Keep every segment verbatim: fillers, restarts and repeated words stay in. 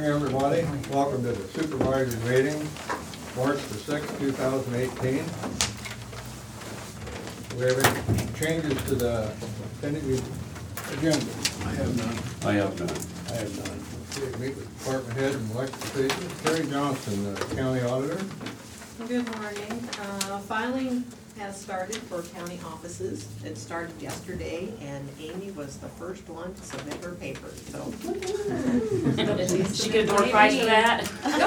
everybody. Welcome to the supervisor's meeting, March the sixth, two thousand eighteen. Do we have any changes to the tentative agenda? I have none. I have none. I have none. Okay, meet with department head and elected officials. Terry Johnson, the county auditor. Good morning. Uh, Filing has started for county offices. It started yesterday, and Amy was the first one to submit her papers, so. Did she get a door prize for that?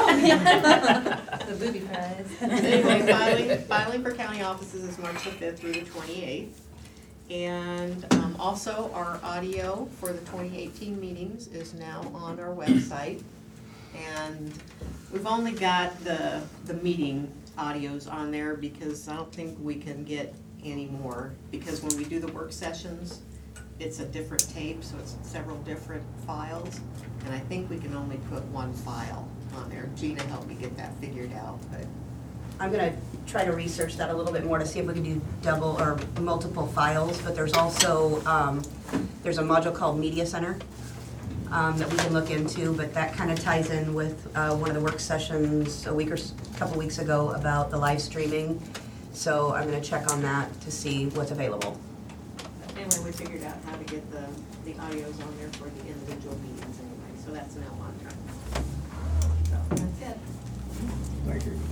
The booby prize. Anyway, filing, filing for county offices is March the fifth through the twenty-eighth. And um, also our audio for the twenty eighteen meetings is now on our website. And we've only got the, the meeting audios on there because I don't think we can get any more. Because when we do the work sessions, it's a different tape, so it's several different files. And I think we can only put one file on there. Gina helped me get that figured out, but. I'm gonna try to research that a little bit more to see if we can do double or multiple files, but there's also, um, there's a module called Media Center um, that we can look into, but that kind of ties in with uh, one of the work sessions a week or s- couple weeks ago about the live streaming. So I'm gonna check on that to see what's available. Anyway, we figured out how to get the, the audios on there for the individual meetings anyway, so that's now on track. So, that's it. Thank you.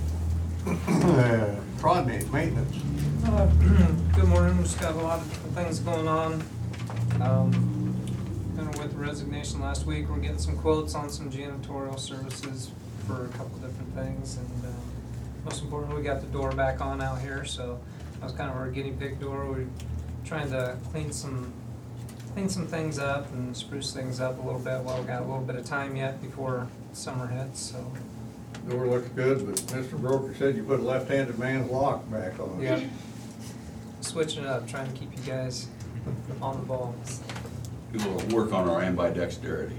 Uh, Rodney, maintenance. Uh, Good morning, we've just got a lot of different things going on. Um, kind of with resignation last week, we're getting some quotes on some janitorial services for a couple different things, and um, most importantly, we got the door back on out here, so that was kind of our guinea pig door. We're trying to clean some clean some things up and spruce things up a little bit while we got a little bit of time yet before summer hits, so. Door looks good, but Mister Broker said you put a left-handed man's lock back on. Yeah. Switching it up, trying to keep you guys on the ball. We will work on our ambidexterity.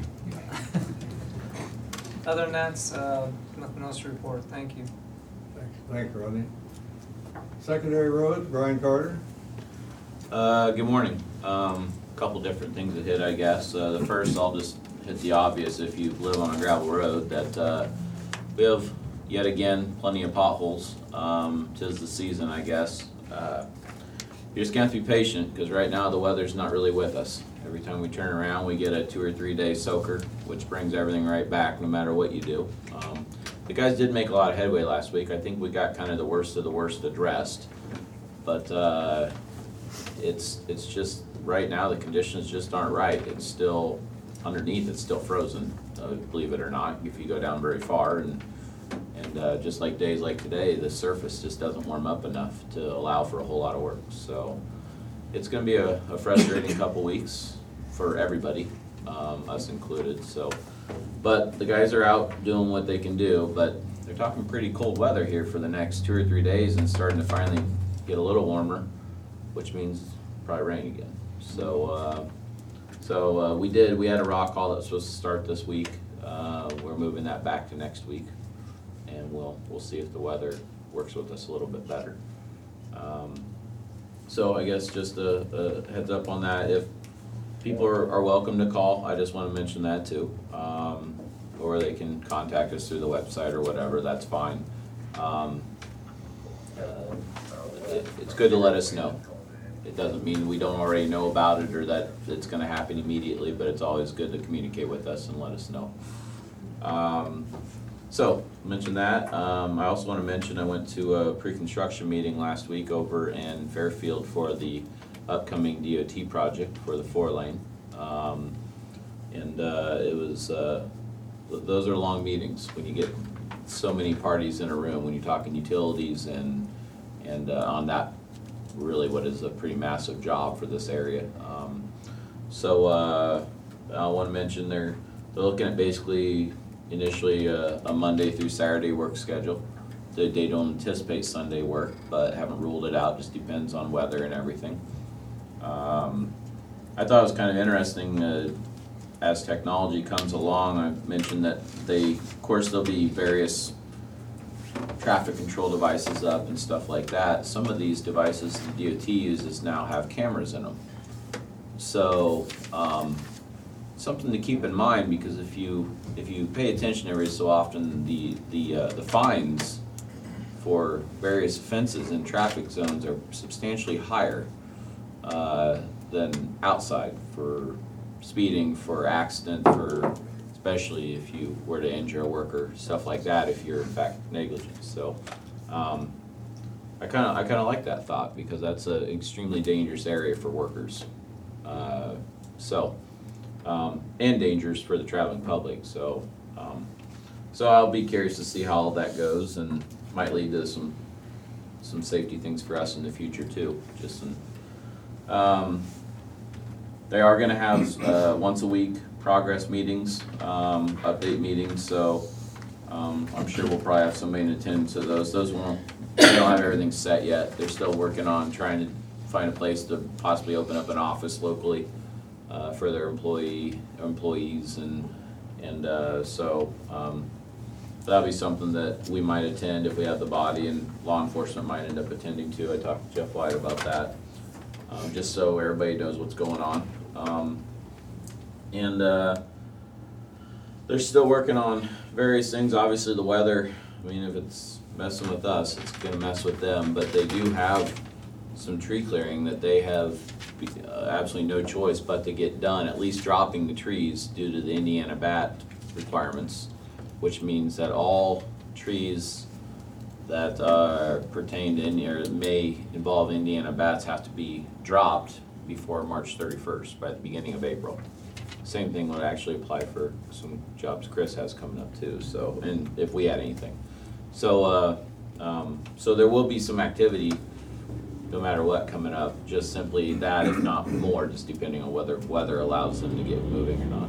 Other than that, uh, nothing else to report. Thank you. Thanks, Thanks, Rodney. Secondary roads, Brian Carter. Uh, good morning. Um, couple different things that hit, I guess. Uh, the first, I'll just hit the obvious if you live on a gravel road, that uh, we have, yet again, plenty of potholes. Um, 'tis the season, I guess. Uh, you just have to be patient, because right now the weather's not really with us. Every time we turn around, we get a two or three day soaker, which brings everything right back, no matter what you do. Um, the guys did make a lot of headway last week. I think we got kind of the worst of the worst addressed. But uh, it's it's just, right now, the conditions just aren't right. It's still, underneath, it's still frozen, uh, believe it or not, if you go down very far. And and uh, just like days like today, the surface just doesn't warm up enough to allow for a whole lot of work. So it's going to be a, a frustrating couple weeks for everybody, um, us included. So, but the guys are out doing what they can do. But they're talking pretty cold weather here for the next two or three days, and starting to finally get a little warmer, which means probably rain again. So. Uh, So uh, we did, we had a rock call that was supposed to start this week. Uh, we're moving that back to next week, and we'll we'll see if the weather works with us a little bit better. Um, so I guess just a, a heads up on that. If people are, are welcome to call, I just want to mention that too. Um, or they can contact us through the website or whatever, that's fine. Um, uh, it, it's good to let us know. It doesn't mean we don't already know about it or that it's going to happen immediately, but it's always good to communicate with us and let us know. Um, so, mention that. Um, I also want to mention I went to a pre-construction meeting last week over in Fairfield for the upcoming D O T project for the four lane. Um, and uh, it was, uh, th those are long meetings when you get so many parties in a room, when you're talking utilities and, and uh, on that really what is a pretty massive job for this area. Um, so uh, I want to mention they're, they're looking at basically initially a, a Monday through Saturday work schedule. They, they don't anticipate Sunday work, but haven't ruled it out, just depends on weather and everything. Um, I thought it was kind of interesting uh, as technology comes along. I mentioned that they, of course there'll be various traffic control devices up and stuff like that. Some of these devices the D O T uses now have cameras in them. So um, something to keep in mind, because if you, if you pay attention every so often, the, the, uh, the fines for various offenses in traffic zones are substantially higher uh, than outside for speeding, for accident, for, especially if you were to injure a worker, stuff like that, if you're in fact negligent. So, um, I kinda, I kinda like that thought, because that's an extremely dangerous area for workers. Uh, so, um, and dangerous for the traveling public, so, um, so I'll be curious to see how all that goes, and might lead to some, some safety things for us in the future too, just in, um, they are gonna have, uh, once a week progress meetings, um, update meetings, so, um, I'm sure we'll probably have somebody in attendance to those. Those won't, they don't have everything set yet. They're still working on trying to find a place to possibly open up an office locally, uh, for their employee, employees, and, and, uh, so, um, that'll be something that we might attend if we have the body, and law enforcement might end up attending too. I talked to Jeff White about that, um, just so everybody knows what's going on. Um, and, uh, they're still working on various things. Obviously, the weather, I mean, if it's messing with us, it's gonna mess with them, but they do have some tree clearing that they have uh, absolutely no choice but to get done, at least dropping the trees due to the Indiana bat requirements, which means that all trees that uh, pertain to India, or may involve Indiana bats, have to be dropped before March thirty-first, by the beginning of April. Same thing would actually apply for some jobs Chris has coming up too, so, and if we had anything. So, uh, um, so there will be some activity, no matter what, coming up, just simply that, if not more, just depending on whether weather allows them to get moving or not.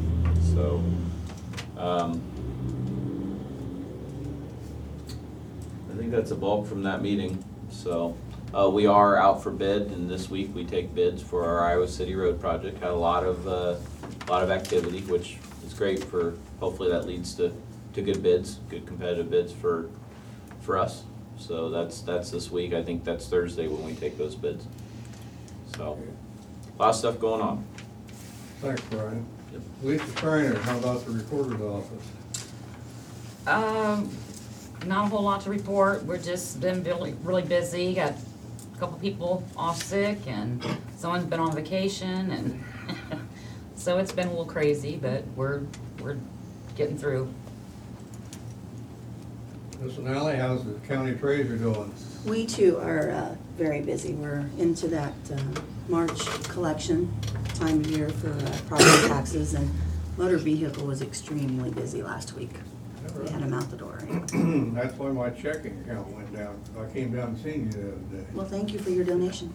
So, um, I think that's a bulk from that meeting. So, uh, we are out for bid, and this week we take bids for our Iowa City Road project. Had a lot of, uh, a lot of activity, which is great for, hopefully that leads to, to good bids, good competitive bids for, for us. So that's, that's this week. I think that's Thursday when we take those bids. So, a lot of stuff going on. Thanks, Brian. Yep. Lisa Schreiner, how about the recorder's office? Um, not a whole lot to report. We're just been really, really busy. Got a couple people off sick, and someone's been on vacation, and so it's been a little crazy, but we're, we're getting through. Mister Nally, how's the county treasurer doing? We too are uh, very busy. We're into that uh, March collection time of year for uh, property taxes, and motor vehicle was extremely busy last week. We had them out the door. That's why my checking account went down. I came down and seen you the other day. Well, thank you for your donation.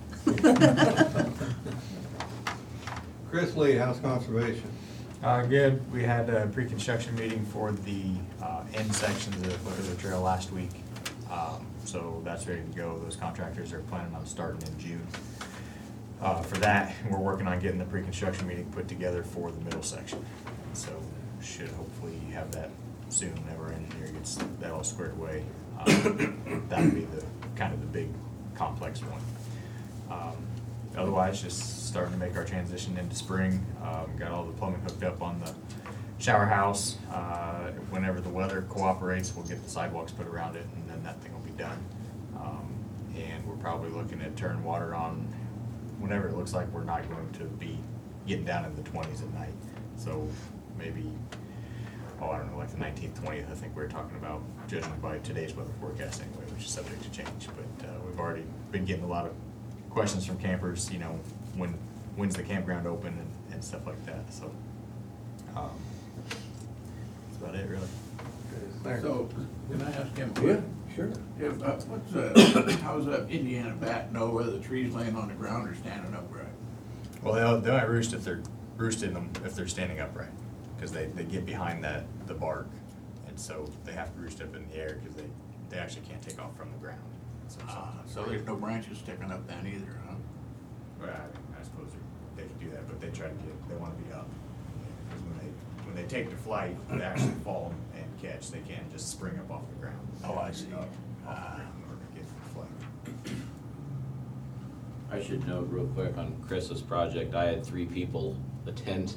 Chris Lee, House Conservation. Uh, good. We had a pre-construction meeting for the uh, end sections of Look River Trail last week. Um, so that's ready to go. Those contractors are planning on starting in June. Uh, for that, we're working on getting the pre-construction meeting put together for the middle section. So should hopefully have that soon whenever our engineer gets that all squared away. Um, that would be the kind of the big complex one. Um, Otherwise, just starting to make our transition into spring. Um, got all the plumbing hooked up on the shower house. Uh, whenever the weather cooperates, we'll get the sidewalks put around it, and then that thing will be done. Um, and we're probably looking at turn water on whenever it looks like we're not going to be getting down in the twenties at night. So maybe, oh, I don't know, like the nineteenth, twentieth, I think we were talking about, judging by today's weather forecast anyway, which is subject to change. But uh, we've already been getting a lot of questions from campers, you know, when, when's the campground open and, and stuff like that, so. Um, that's about it, really. Thanks. So, can I ask him? Yeah, sure. If, uh, what's, uh, how's that Indiana bat know whether the tree's laying on the ground or standing upright? Well, they'll, they might roost if they're roosting them, if they're standing upright, because they, they get behind that, the bark, and so they have to roost up in the air, because they, they actually can't take off from the ground. So, Ah, so there's no branches sticking up then either, huh? Well, I, I suppose they, they could do that, but they try to get, they wanna be up. Because when they, when they take to flight, they actually fall and catch, they can't just spring up off the ground. They Oh, I have to be see. up off the Ah. ground in order to get to the flight. I should note real quick on Chris's project, I had three people attend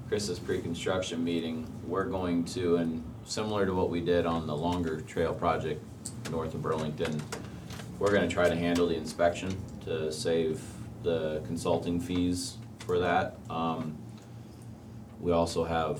Chris's pre-construction meeting, we're going to, and similar to what we did on the longer trail project north of Burlington, we're gonna try to handle the inspection to save the consulting fees for that. Um, we also have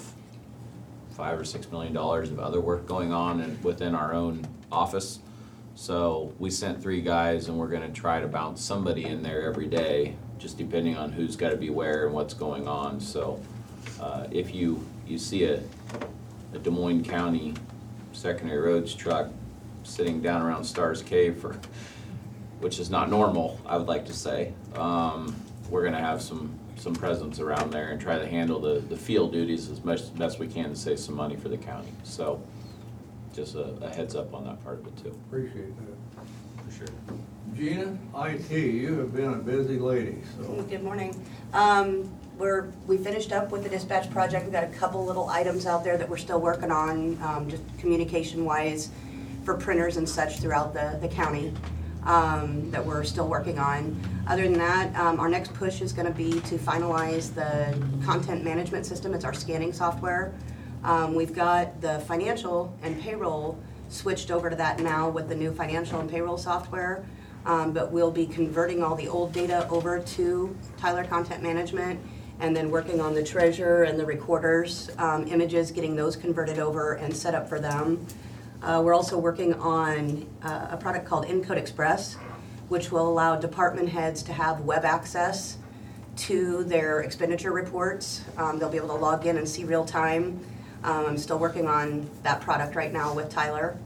five or six million dollars of other work going on and within our own office. So we sent three guys and we're gonna try to bounce somebody in there every day, just depending on who's gotta be where and what's going on. So uh, if you, you see a, a Des Moines County secondary roads truck sitting down around Stars Cave for, which is not normal, I would like to say, um, we're gonna have some some presence around there and try to handle the, the field duties as much as best we can to save some money for the county. So just a, a heads up on that part of it too. Appreciate that. For sure. Gina, I T, you have been a busy lady, so. Good morning. Um, we're, we finished up with the dispatch project. We've got a couple little items out there that we're still working on, um, just communication-wise for printers and such throughout the, the county, um, that we're still working on. Other than that, um, our next push is gonna be to finalize the content management system. It's our scanning software. Um, we've got the financial and payroll switched over to that now with the new financial and payroll software. Um, but we'll be converting all the old data over to Tyler Content Management and then working on the treasurer and the recorders, um, images, getting those converted over and set up for them. Uh, we're also working on uh, a product called Encode Express, which will allow department heads to have web access to their expenditure reports. Um, they'll be able to log in and see real time. Um, I'm still working on that product right now with Tyler.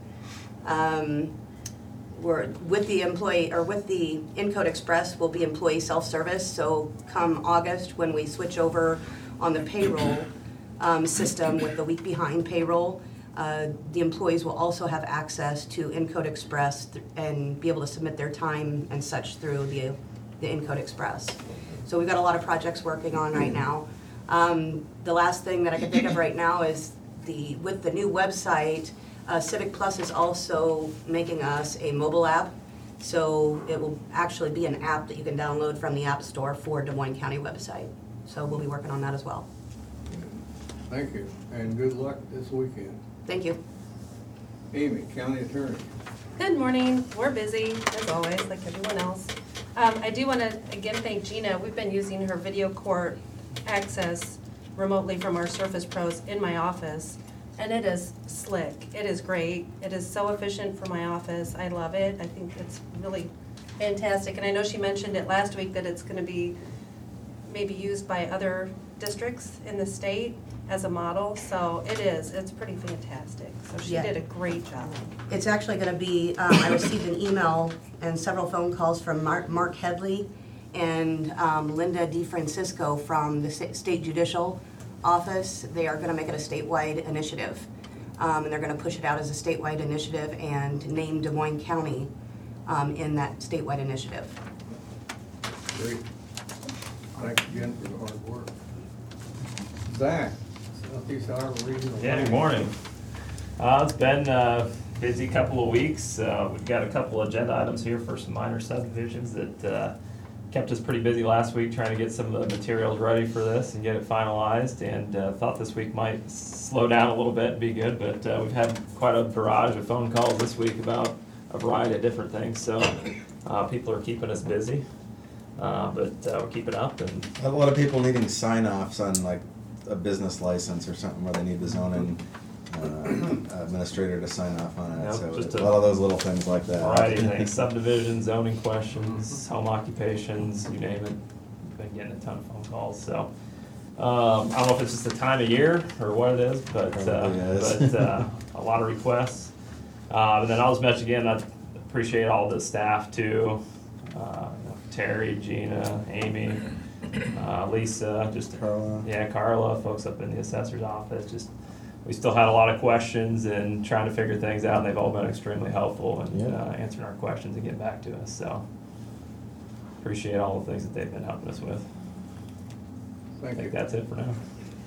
Um, we're with the employee, or with the Encode Express will be employee self-service. So come August, when we switch over on the payroll um, system with the week behind payroll, uh, the employees will also have access to Encode Express th- and be able to submit their time and such through the, the Encode Express. So we've got a lot of projects working on right now. Um, the last thing that I can think of right now is the, with the new website, uh, Civic Plus is also making us a mobile app. So it will actually be an app that you can download from the App Store for Des Moines County website. So we'll be working on that as well. Thank you, and good luck this weekend. Thank you. Amy, County Attorney. Good morning. We're busy, as always, like everyone else. Um, I do want to again thank Gina. We've been using her video court access remotely from our Surface Pros in my office, and it is slick. It is great. It is so efficient for my office. I love it. I think it's really fantastic. And I know she mentioned it last week that it's going to be maybe used by other districts in the state as a model. So it is. It's pretty fantastic. So she Yeah. did a great job. It's actually going to be, um, I received an email and several phone calls from Mark, Mark Headley and um, Linda DeFrancisco from the Sa- State Judicial Office. They are going to make it a statewide initiative. Um, and they're going to push it out as a statewide initiative and name Des Moines County um, in that statewide initiative. Great. Thanks again for the hard work. Zach, Southeast Iowa Regional. Yeah, good morning. Uh, it's been a busy couple of weeks. Uh, we've got a couple agenda items here for some minor subdivisions that uh, kept us pretty busy last week trying to get some of the materials ready for this and get it finalized, and uh, thought this week might slow down a little bit and be good, but uh, we've had quite a barrage of phone calls this week about a variety of different things, so uh, people are keeping us busy, uh, but uh, we're keeping up. And A lot of people needing sign-offs on like a business license or something where they need the zoning uh, administrator to sign off on it, Yep, so just a a lot of those little things like that. variety of things, subdivision, zoning questions, home occupations, you name it. We've been getting a ton of phone calls, so. Um, I don't know if it's just the time of year or what it is, but, uh, Probably is. but, uh, a lot of requests. Uh, and then I'll just mention again, I appreciate all the staff too, uh, Terry, Gina, Amy, uh, Lisa, just. Carla. Yeah, Carla, folks up in the assessor's office, just, we still had a lot of questions and trying to figure things out, and they've all been extremely helpful in Yeah. uh, answering our questions and getting back to us, so. Appreciate all the things that they've been helping us with. I Thank you. think that's it for now.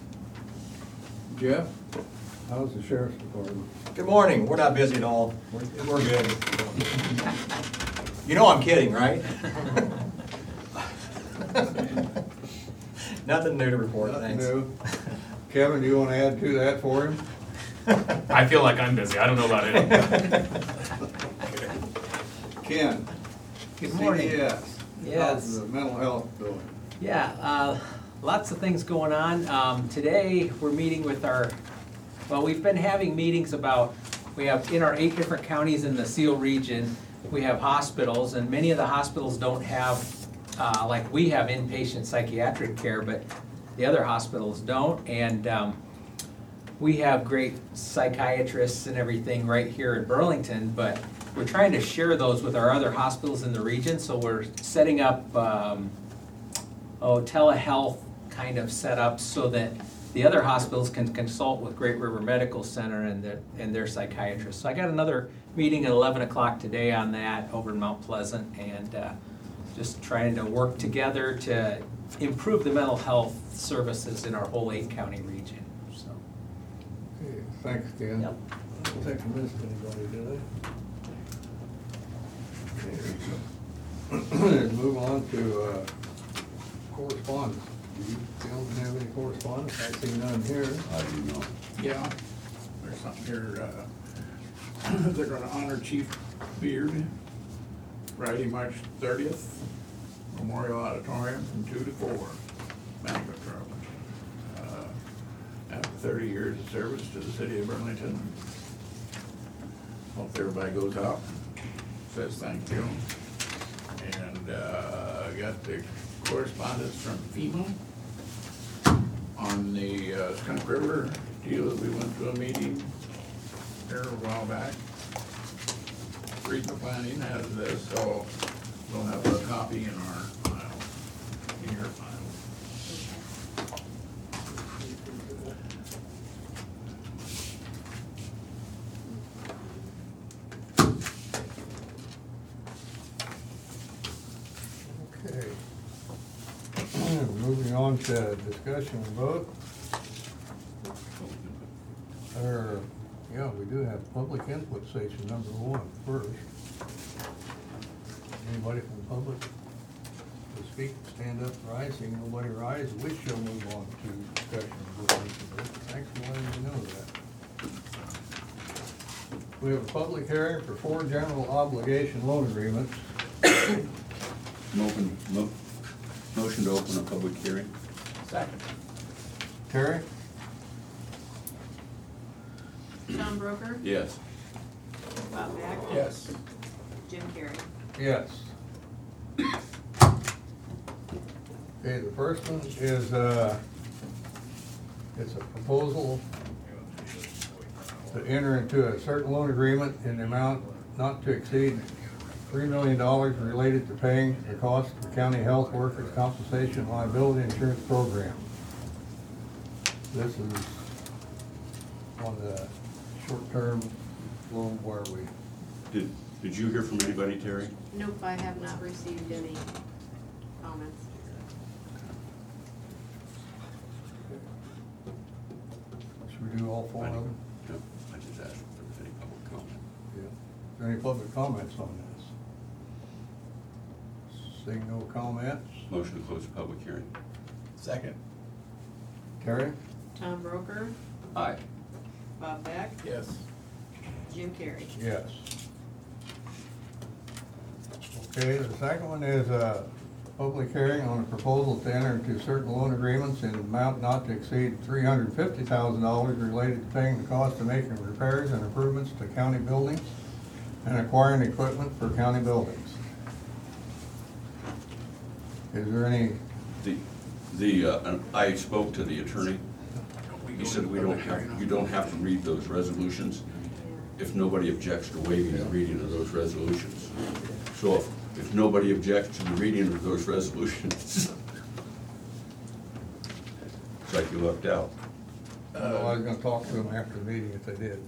Jeff, how's the sheriff's department? Good morning. We're not busy at all. We're, we're good. You know I'm kidding, right? Nothing new to report, Nothing thanks. new. Kevin, do you wanna add to that for him? I feel like I'm busy, I don't know about it. Ken? Good morning. C D S. Yes. How's the mental health doing? Yeah, uh, lots of things going on. Um, Today, we're meeting with our, well, we've been having meetings about, we have, in our eight different counties in the Seal region, we have hospitals, and many of the hospitals don't have, uh, like we have inpatient psychiatric care, but the other hospitals don't. And um, we have great psychiatrists and everything right here in Burlington, but we're trying to share those with our other hospitals in the region, so we're setting up, um, oh, telehealth kind of setup so that the other hospitals can consult with Great River Medical Center and their, and their psychiatrists. So I got another meeting at eleven o'clock today on that over in Mount Pleasant, and uh, just trying to work together to improve the mental health services in our whole eight county region, so. Okay, thanks, Ken. Yep. I don't think I missed anybody, did I? Okay. Move on to uh, correspondence. Do you don't have any correspondence? I see none here. I do not. Yeah, there's something here, uh, they're gonna honor Chief Beard Friday, March thirtieth, Memorial Auditorium from two to four, banquet room. Uh, After thirty years of service to the city of Burlington. Hope everybody goes out, says thank you. And, uh, I got the correspondence from FEMA on the uh, Skunk River deal that we went to a meeting there a while back. Regional planning has this, so we'll have a copy in our file, in your file. Okay. Moving on to discussion and vote. Or, yeah, we do have public input station number one first. Anybody from the public to speak, stand up, rise, seeing nobody rise, we shall move on to discussion and vote. Thanks for letting me know that. We have a public hearing for four general obligation loan agreements. Open, mo- motion to open a public hearing. Second. Terry? Tom Broker? Yes. Bob Beck? Yes. Jim Carrey? Yes. Okay, the first one is, uh, it's a proposal to enter into a certain loan agreement in the amount not to exceed three million dollars related to paying the cost of the county health workers' compensation liability insurance program. This is on the short-term loan where we, Did, did you hear from anybody, Terry? Nope, I have not received any comments. should we do all four of them? No, I just asked if there was any public comment. Yeah. Is there any public comments on this? Seeing no comments. Motion to close the public hearing. Second. Terry? Tom Broker? Aye. Bob Beck? Yes. Jim Carrey? Yes. Okay, the second one is a public hearing on a proposal to enter into certain loan agreements in an amount not to exceed three hundred fifty thousand dollars related to paying the cost of making repairs and improvements to county buildings and acquiring equipment for county buildings. Is there any? The, the, uh, I spoke to the attorney. He said we don't have, you don't have to read those resolutions if nobody objects to waiving the reading of those resolutions. So if, if nobody objects to the reading of those resolutions, it's like you left out. Well, I was gonna talk to them after the meeting if they did.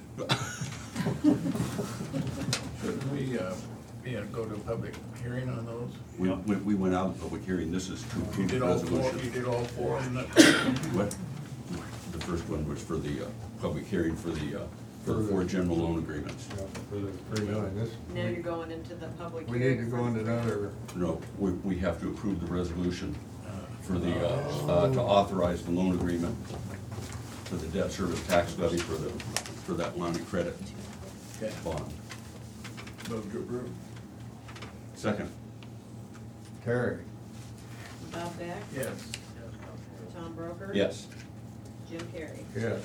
Should we, uh, yeah, go to a public hearing on those? We, we, we went out in public hearing, this is You two did all four, resolutions. you did all four of them? What? The first one was for the, uh, public hearing for the, uh, for the four general loan agreements. Yeah, for the three million, this. Now you're going into the public We hearing. need to go into another, No, we, we have to approve the resolution for the, uh, uh, to authorize the loan agreement for the debt service tax levy for the, for that line of credit Okay. bond. Move to approve. Second. Terry? Bob Beck? Yes. Tom Broker? Yes. Jim Carrey? Yes.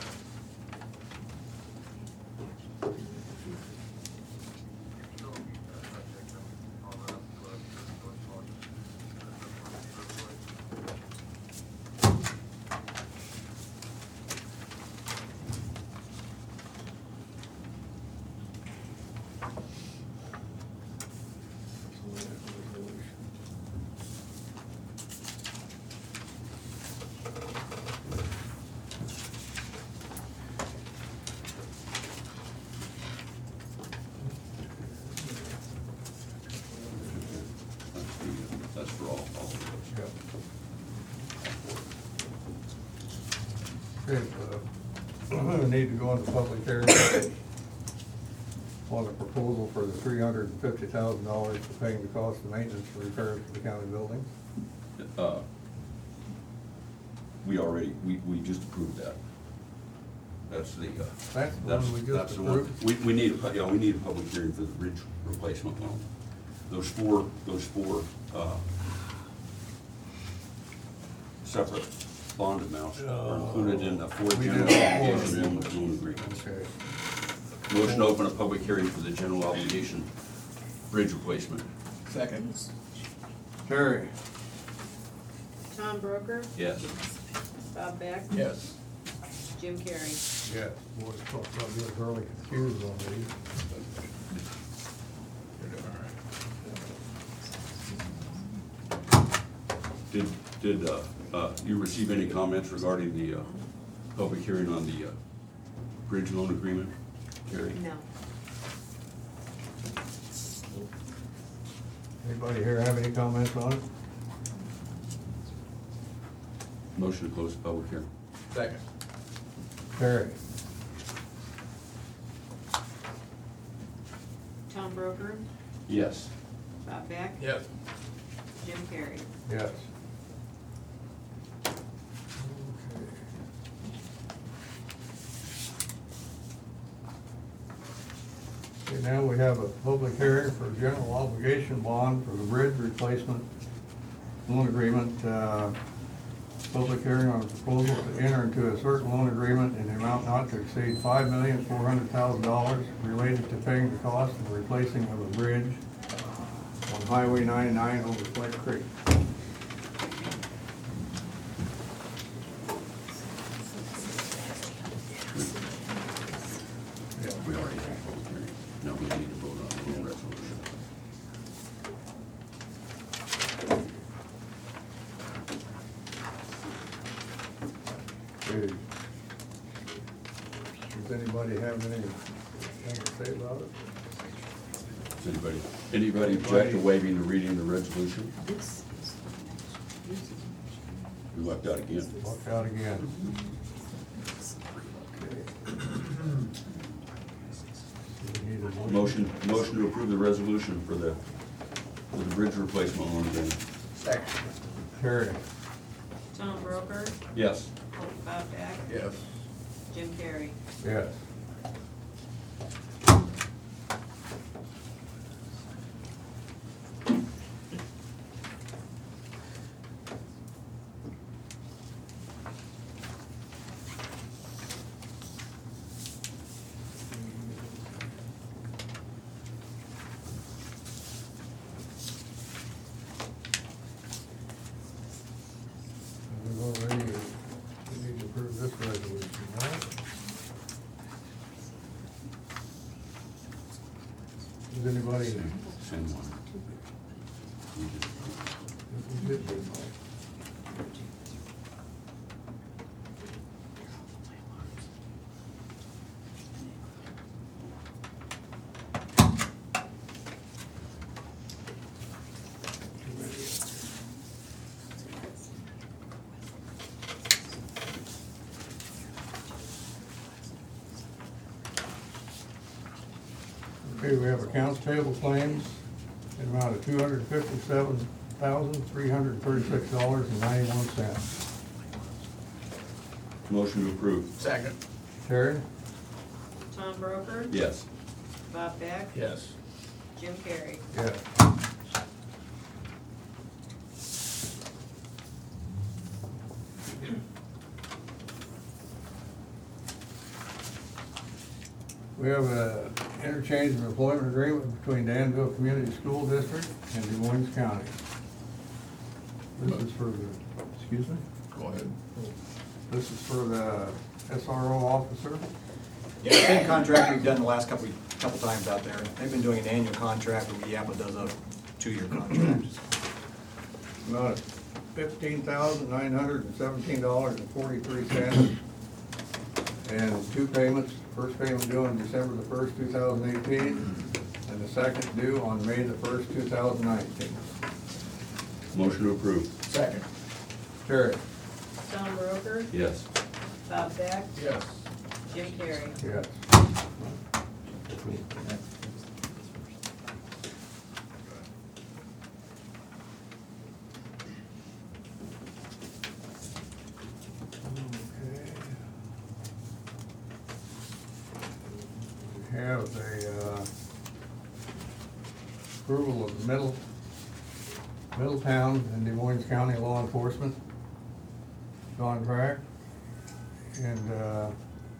That's the- That's for all, all of those. Okay, uh, we need to go into public hearing on a proposal for the three hundred and fifty thousand dollars for paying the cost of maintenance and repairs to the county buildings. Uh, We already, we, we just approved that. That's the, uh. That's the one we just that's the one. approved? We, we need, a pu- yeah, we need a public hearing for the bridge replacement loan. Those four, those four, uh, separate bond amounts are included in the four We general did. obligation and loan agreements. Okay. Motion to open a public hearing for the general obligation bridge replacement. Second. Terry? Tom Broker? Yes. Bob Beck? Yes. Jim Carrey? Yes. Boy, it's tough, I'm getting really confused on these. You're doing all right. Did, did, uh, uh, you receive any comments regarding the, uh, public hearing on the, uh, bridge loan agreement, Gary? No. Anybody here have any comments on it? Motion to close the public hearing. Second. Terry? Tom Broker? Yes. Bob Beck? Yes. Jim Carrey? Yes. Okay, now we have a public hearing for general obligation bond for the bridge replacement loan agreement. Uh, Public hearing on a proposal to enter into a certain loan agreement in the amount not to exceed five million, four hundred thousand dollars related to paying the cost of replacing of a bridge on Highway ninety-nine over Flint Creek. Yeah, we already had a public hearing. No, we need to vote on the loan resolution. Okay. Does anybody have anything to say about it? Does anybody, anybody object to waiving the reading of the resolution? We left out again. Walk out again. Do we need a Motion, motion to approve the resolution for the, for the bridge replacement loan agreement. Second. Terry? Tom Broker? Yes. Bob Beck? Yes. Jim Carrey? Yes. We've already, we need to approve this resolution, right? Does anybody? Same one. We did do that. Okay, we have accounts payable claims in amount of two hundred fifty-seven thousand, three hundred thirty-six dollars and ninety-one cents. Motion to approve. Second. Terry? Tom Broker? Yes. Bob Beck? Yes. Jim Carrey? Yes. We have a interchange of employment agreement between Danville Community School District and Des Moines County. This is for the, excuse me? Go ahead. This is for the S R O officer. Yeah, same contract we've done the last couple, couple times out there. They've been doing an annual contract, but Yappa does a two-year contract. About fifteen thousand nine hundred and seventeen dollars and forty-three cents. And two payments, first payment due on December the first, two thousand eighteen, and the second due on May the first, two thousand nineteen. Motion to approve. Second. Terry? Tom Broker? Yes. Bob Beck? Yes. Jim Carrey? Yes. We have a, uh, approval of Middle, Middletown and Des Moines County Law Enforcement contract. And, uh,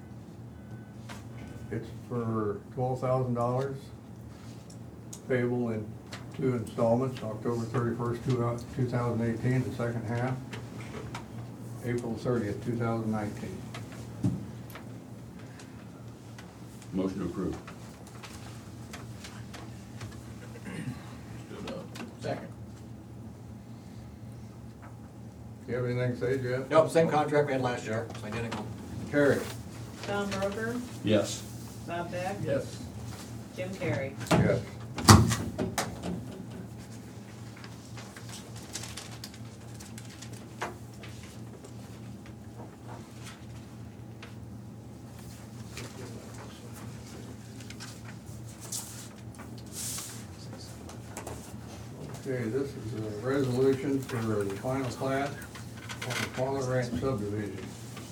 it's for twelve thousand dollars, payable in two installments, October thirty-first, two thousand eighteen, the second half, April thirtieth, two thousand nineteen. Motion to approve. Do the second. Do you have anything to say, Jeff? Nope, same contract we had last year, it's identical. Terry? Tom Broker? Yes. Bob Beck? Yes. Jim Carrey? Yes. Okay, this is a resolution for the final plat on the Paula Ranch subdivision.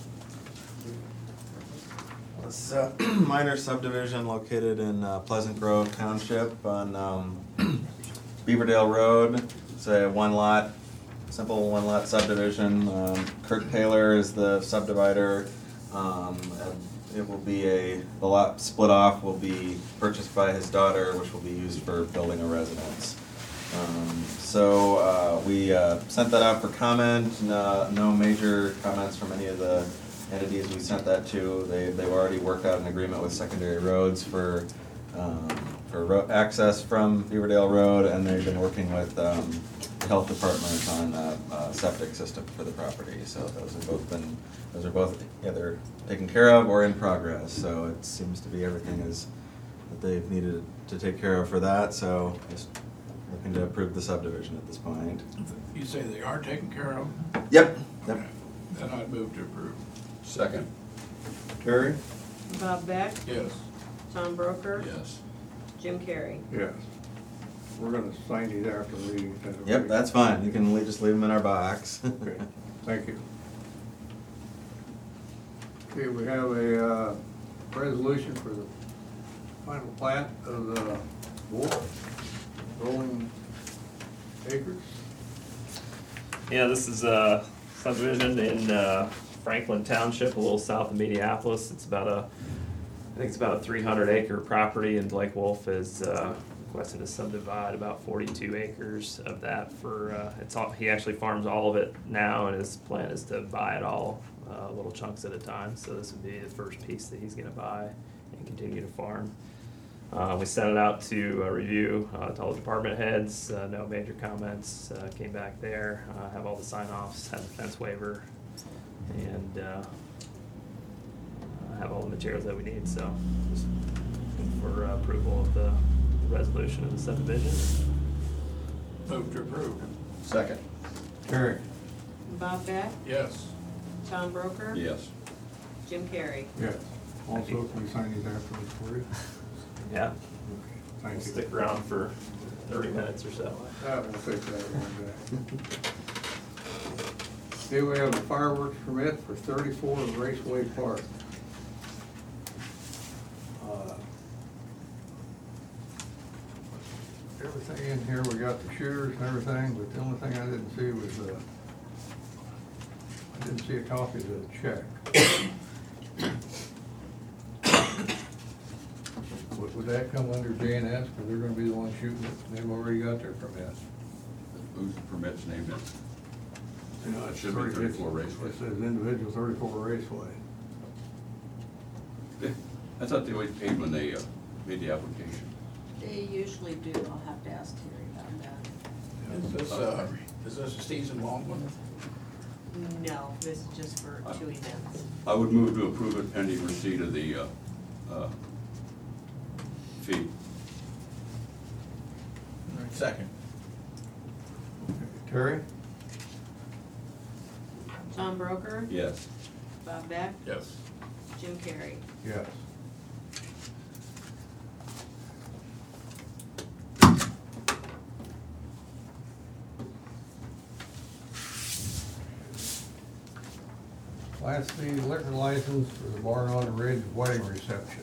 It's a minor subdivision located in uh, Pleasant Grove Township on um, Beaverdale Road. It's a one-lot, simple one-lot subdivision. Um, Kirk Taylor is the subdivider. Um, and It will be a, the lot split off will be purchased by his daughter, which will be used for building a residence. Um, So uh, we uh, sent that out for comment. No, no major comments from any of the entities we sent that to. They, they've already worked out an agreement with Secondary Roads for, um, for ro access from Beaverdale Road, and they've been working with um, the health department on a, a septic system for the property. So those have both been, those are both either taken care of or in progress. So it seems to be everything is that they've needed to take care of for that. So just looking to approve the subdivision at this point. You say they are taken care of? Yep. Yep. Then I'd move to approve. Second. Terry? Bob Beck? Yes. Tom Broker? Yes. Jim Carrey? Yes. We're gonna sign these after reading. is that okay? Yep, that's fine. You can le- just leave them in our box. Okay, thank you. Okay, we have a, uh, resolution for the final plat of the Wolf Rolling Acres. Yeah, this is a subdivision in uh, Franklin Township, a little south of Mediapolis. It's about a, I think it's about a three hundred acre property, and Blake Wolf is uh, requesting to subdivide about forty-two acres of that for, uh, it's all, he actually farms all of it now, and his plan is to buy it all, uh, little chunks at a time. So this would be the first piece that he's gonna buy and continue to farm. Uh, we sent it out to uh, review uh, to all the department heads, uh, no major comments, uh, came back there, uh, have all the sign-offs, have the fence waiver, and uh, have all the materials that we need, so just looking for uh, approval of the resolution of the subdivision. Move to approve. Second. Terry? Bob Beck? Yes. Tom Broker? Yes. Jim Carrey? Yes. Also, can we sign these afterwards for you? Yeah, Okay, we'll thank you. stick around for thirty minutes or so. That will fix that one back. Here we have a fireworks permit for thirty-four Raceway Park. Uh, Everything in here, we got the shooters and everything, but the only thing I didn't see was, uh, I didn't see a copy of the check. Would, would that come under J and S, because they're gonna be the ones shooting it, they've already got their permit. Who's the permit's name is? You know, It it's should be thirty- thirty-four Raceway. It says individual thirty-four Raceway. I thought they always paid when they uh, made the application. They usually do, I'll have to ask Terry about that. Is this, uh, is this a season long one? No, this is just for two events. I would move to approve it pending receipt of the uh, uh, fee. Second. Terry? Tom Broker? Yes. Bob Beck? Yes. Jim Carrey? Yes. Class C liquor license for the Bar on the Ridge wedding reception.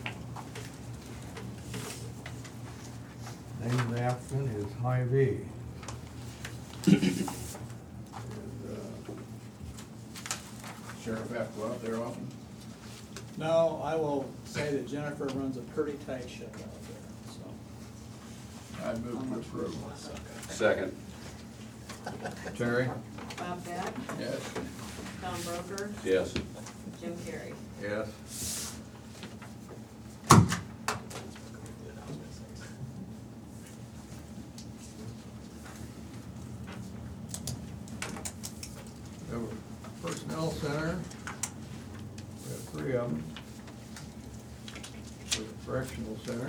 Name of the applicant is Hy-Vee. And, uh, Sheriff have to go out there often? No, I will say that Jennifer runs a pretty tight ship out there, so. I move to approve. Second. Terry? Bob Beck? Yes. Tom Broker? Yes. Jim Carrey? Yes. We have a personnel center. We have three of them. For the correctional center.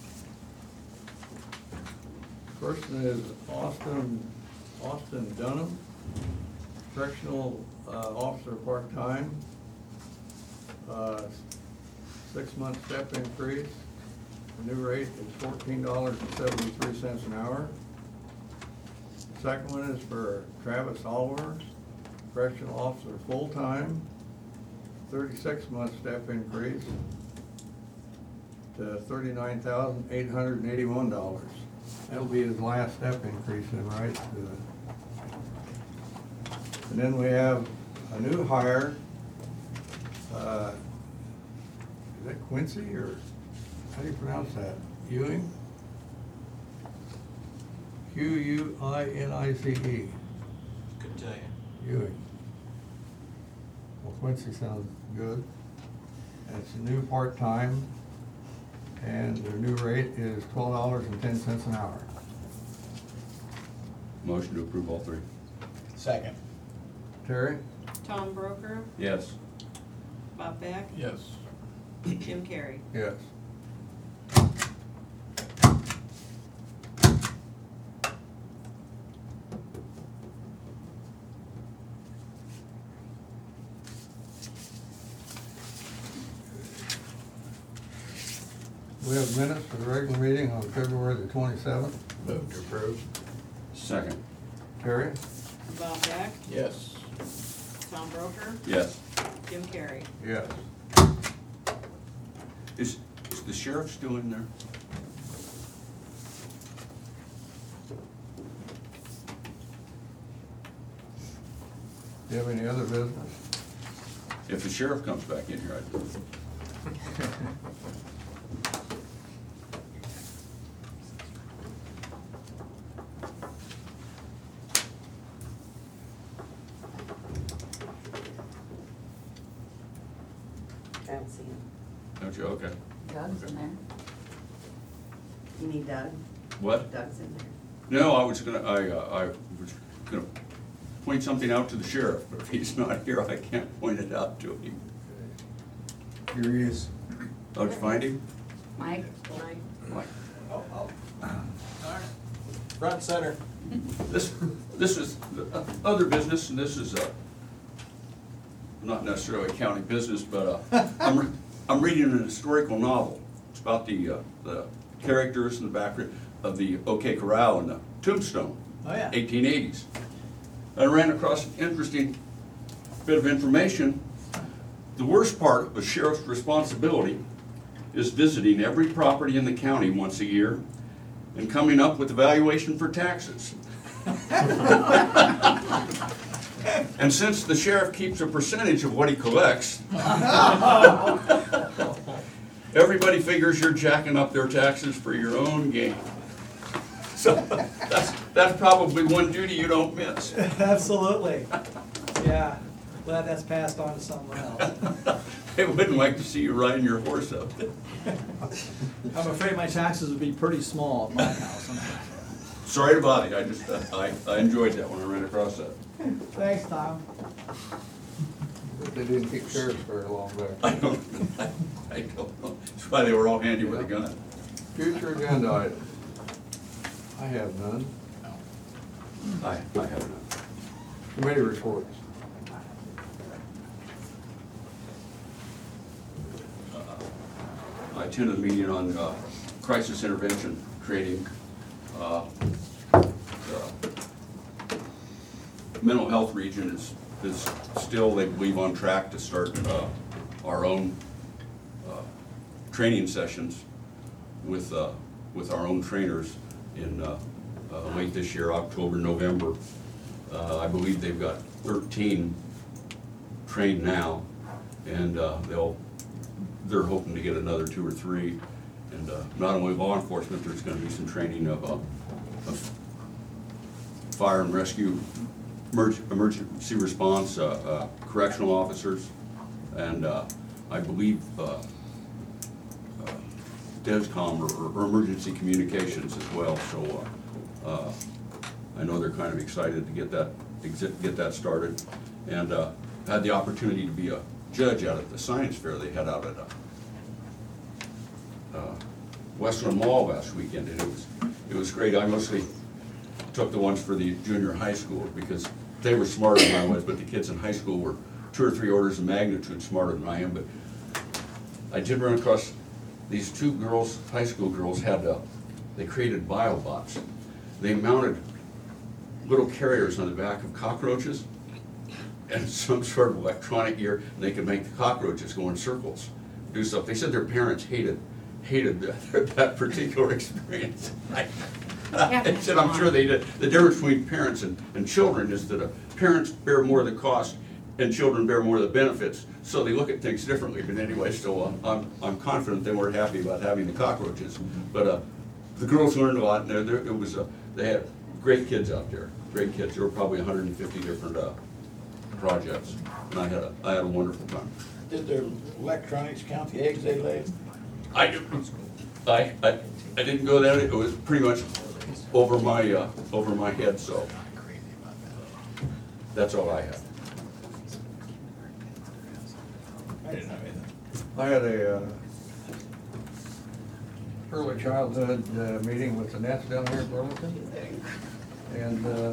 First one is Austin, Austin Dunham, correctional uh, officer part-time. Uh, Six-month step increase. The new rate is fourteen dollars and seventy-three cents an hour. Second one is for Travis Oliver, correctional officer full-time, thirty-six month step increase to thirty-nine thousand eight hundred and eighty-one dollars. That'll be his last step increase then, right? And then we have a new hire. Uh, Is that Quincy, or how do you pronounce that? Ewing? Q U I N I C E. Couldn't tell you. Ewing. Well, Quincy sounds good. And it's a new part-time, and their new rate is twelve dollars and ten cents an hour. Motion to approve all three. Second. Terry? Tom Broker? Yes. Bob Beck? Yes. Jim Carrey? Yes. We have minutes for the regular meeting on February the twenty-seventh. Move to approve. Second. Terry? Bob Beck? Yes. Tom Broker? Yes. Jim Carrey? Yes. Is, is the sheriff still in there? Do you have any other business? If the sheriff comes back in here, I'd. I don't see him. Don't you? Okay. Doug's in there. You need Doug? What? Doug's in there. No, I was gonna, I, uh, I was gonna point something out to the sheriff, but if he's not here, I can't point it out to him. Here he is. Don't you find him? Mike? Mike. Oh, oh. All right. Front center. This, this is the other business, and this is, uh, not necessarily county business, but, uh, I'm, re- I'm reading an historical novel. It's about the, uh, the characters and the background of the OK Corral and the Tombstone. Oh, yeah. eighteen eighties. I ran across an interesting bit of information, the worst part of the sheriff's responsibility is visiting every property in the county once a year and coming up with a valuation for taxes. And since the sheriff keeps a percentage of what he collects, everybody figures you're jacking up their taxes for your own gain. So that's, that's probably one duty you don't miss. Absolutely. Yeah, glad that's passed on to someone else. They wouldn't like to see you riding your horse up there. I'm afraid my taxes would be pretty small at my house. Sorry to bother you, I just, uh, I, I enjoyed that when I ran across that. Thanks, Tom. But they didn't keep sheriffs very long back. I don't, I, I don't know, that's why they were all handy with a gun. Future agenda items. I have none. I, I have none. Committee reports. I attended a meeting on uh, crisis intervention training. Uh, the mental health region is, is still, they believe, on track to start uh, our own uh, training sessions with, uh, with our own trainers in uh, uh, late this year, October, November. Uh, I believe they've got thirteen trained now, and uh, they'll they're hoping to get another two or three. And uh, not only law enforcement, there's going to be some training of, uh, of fire and rescue, emerg emergency response, uh, uh, correctional officers, and uh, I believe uh, uh, DESCOM or, or emergency communications as well. So uh, uh, I know they're kind of excited to get that get that started, and uh, had the opportunity to be a judge out at the science fair they had out at uh, uh, Westland Mall last weekend, and it was it was great. I mostly took the ones for the junior high school because they were smarter than I was, but the kids in high school were two or three orders of magnitude smarter than I am. But I did run across these two girls, high school girls, had uh, they created biobots. They mounted little carriers on the back of cockroaches and some sort of electronic gear, and they could make the cockroaches go in circles, do stuff. They said their parents hated hated that, that particular experience. I, I said, I'm sure they did. The difference between parents and, and children is that uh, parents bear more of the cost and children bear more of the benefits, so they look at things differently. But anyway, so uh, I'm, I'm confident they weren't happy about having the cockroaches. But uh, the girls learned a lot, and they're, they're, it was uh, they had great kids out there, great kids. There were probably one hundred fifty different uh, projects, and I had a, I had a wonderful time. Did their electronics count the eggs they laid? I, I, I, I didn't go there. It was pretty much over my uh, over my head. So that's all I have. I didn't have anything. I had a uh, early childhood uh, meeting with the Nets down here in Burlington, and uh,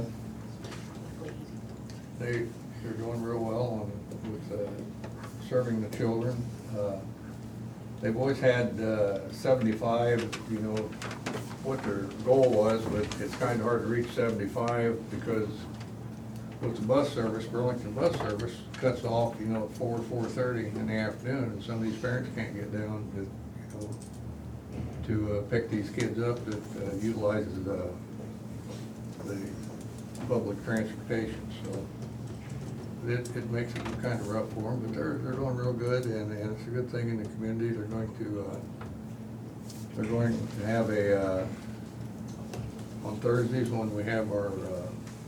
they they're doing real well on, with uh, serving the children. Uh, they've always had uh, seventy-five, you know, what their goal was, but it's kind of hard to reach seventy-five because with the bus service, Burlington bus service cuts off, you know, at four, four thirty in the afternoon, and some of these parents can't get down to, you know, to uh, pick these kids up that uh, utilizes uh, the public transportation. So it, it makes it kind of rough for them, but they're they're doing real good, and, and it's a good thing in the community. They're going to uh, they're going to have a uh, on Thursdays when we have our uh,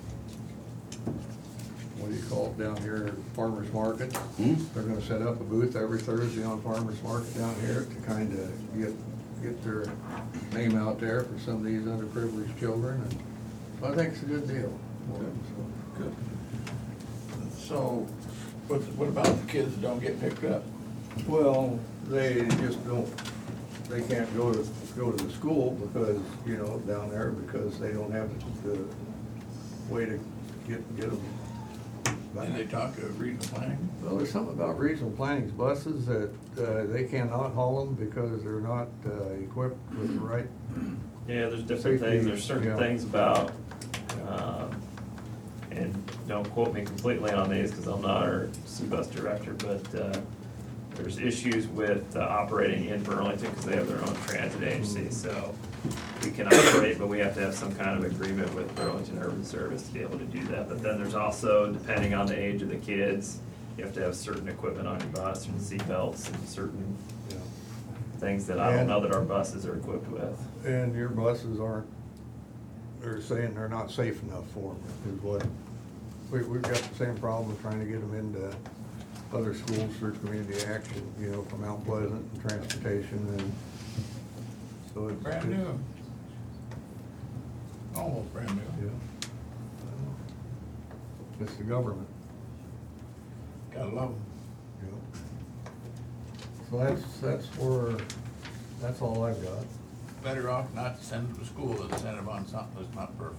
what do you call it down here, farmers market. Hmm? They're gonna set up a booth every Thursday on farmers market down here to kind of get, get their name out there for some of these underprivileged children, and I think it's a good deal. Good. So, what, what about the kids that don't get picked up? Well, they just don't, they can't go to, go to the school because, you know, down there, because they don't have the, the way to get, get them. And they talk to regional planning? Well, there's something about regional planning's buses that uh, they cannot haul them because they're not uh, equipped with the right. Yeah, there's different safety, things, there's certain yeah. things about, uh, and don't quote me completely on these, because I'm not our C bus director, but, uh, there's issues with uh, operating in Burlington, because they have their own transit agency, so we can operate, but we have to have some kind of agreement with Burlington Urban Service to be able to do that. But then there's also, depending on the age of the kids, you have to have certain equipment on your bus, and seat belts, and certain things that I don't know that our buses are equipped with. And your buses aren't, they're saying they're not safe enough for them, is what, we, we've got the same problem trying to get them into other schools through community action, you know, from Mount Pleasant and transportation, and so it's. Brand new. Almost brand new. Yeah. It's the government. Gotta love them. Yeah. So that's, that's where, that's all I've got. Better off not to send them to school than send them on something that's not perfect.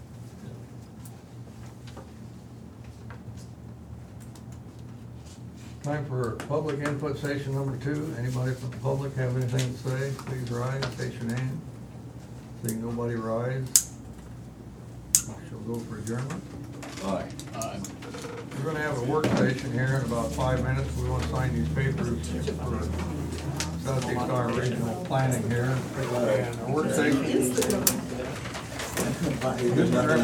Time for public input session number two. Anybody from the public have anything to say? Please rise, state your name. Seeing nobody rise, she'll go for adjournment. Aye. Uh, We're gonna have a work session here in about five minutes. We wanna sign these papers for Southeast Iowa Regional Planning here. And our work session.